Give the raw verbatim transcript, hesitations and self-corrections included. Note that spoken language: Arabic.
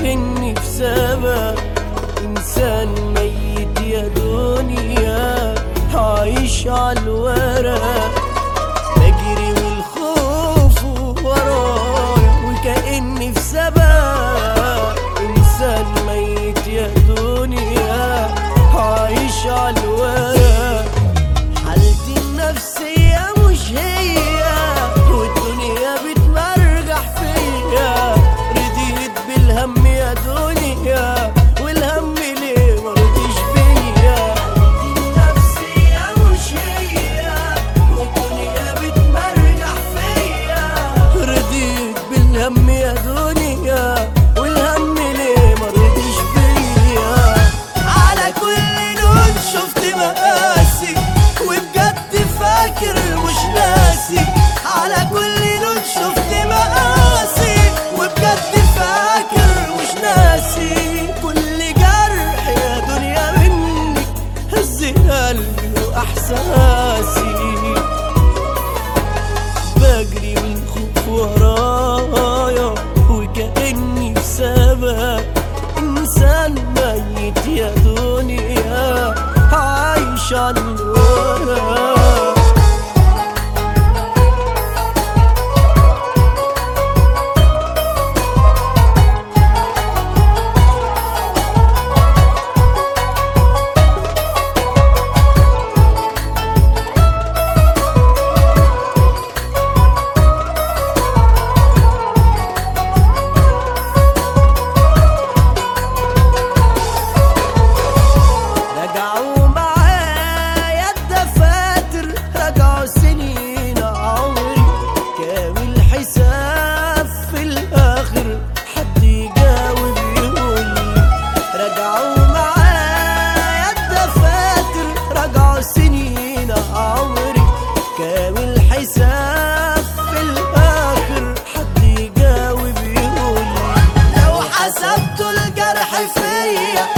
وكأني في سما إنسان ميت يا دنيا عايش عالورق، بجري والخوف ورايا وكأني في سما إنسان ميت يا دنيا عايش عالورق. حالتي النفسية مش هي والدنيا بتمرجح فيا، رضيت بالهم يا دنيا والهم ليه مرضيش بيا. حالتي النفسية مش هي والدنيا بتمرجح فيا، رضيت بالهم يا دنيا والهم ليه مرضيش بيا. على كل لون شفت مقاسي وبجد فاكر مش ناسي، على كل لون شفت مقاسي وبجد فاكر مش ناسي. كل جرح يا دنيا منك هز قلبي واحساسي، بجري من خوف ورايا وكأني في سما إنسان ميت يا دنيا عايش عالورق. رجعوا معايا الدفاتر، رجعوا سنين عمري كامل حساب في الآخر حد يجاوب يقولي. رجعوا معايا الدفاتر، رجعوا سنين عمري كامل حساب في الآخر حد يجاوب يقولي. لو حسبتوا الجرح فيا